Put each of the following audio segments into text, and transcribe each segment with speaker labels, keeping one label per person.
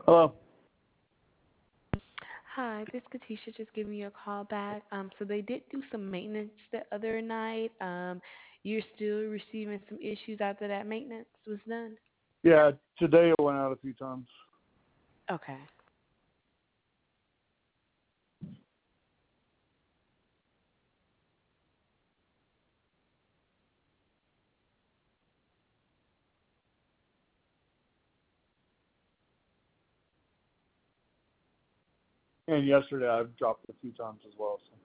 Speaker 1: Hello.
Speaker 2: Hi, this is Katisha just giving you a call back. So they did do some maintenance the other night. You're still receiving some issues after that maintenance was done?
Speaker 1: Yeah, today it went out a few times.
Speaker 2: Okay.
Speaker 1: And yesterday I've dropped a few times as well. So.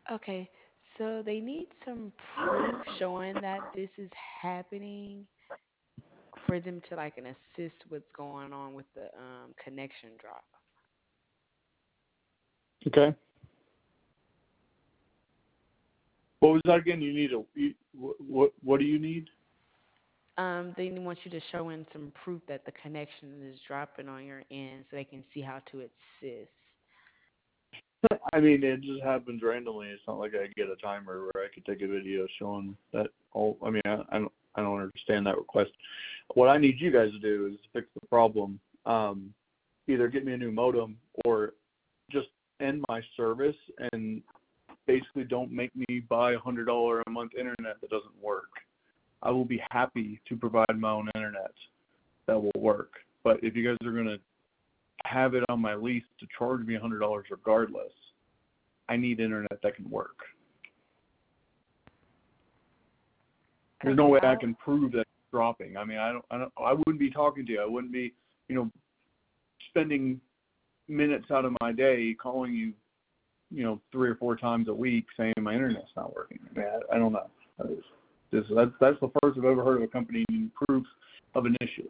Speaker 2: Okay, so they need some proof showing that this is happening for them to like and assist what's going on with the connection drop.
Speaker 1: Okay. What was that again? What do you need?
Speaker 2: They want you to show in some proof that the connection is dropping on your end so they can see how to assist.
Speaker 1: I mean, it just happens randomly. It's not like I get a timer where I could take a video showing that all. I mean, I don't understand that request. What I need you guys to do is fix the problem. Either get me a new modem or just end my service and basically don't make me buy $100 a month internet that doesn't work. I will be happy to provide my own internet that will work. But if you guys are going to have it on my lease to charge me $100 regardless, I need internet that can work. There's no
Speaker 2: Okay,
Speaker 1: way I can prove that it's dropping. I mean, I wouldn't be talking to you. I wouldn't be, spending minutes out of my day calling you, 3 or 4 times a week saying my internet's not working. I mean, I don't know. That's the first I've ever heard of a company needing proof of an issue.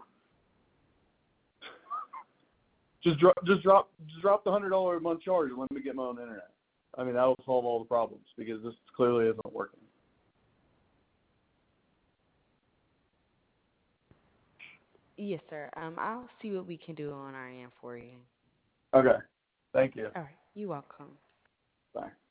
Speaker 1: Just drop the $100 a month charge and let me get my own internet. I mean, that will solve all the problems because this clearly isn't working.
Speaker 2: yes, sir. I'll see what we can do on our end for you.
Speaker 1: Okay. Thank you.
Speaker 2: All right, you're welcome.
Speaker 1: Bye.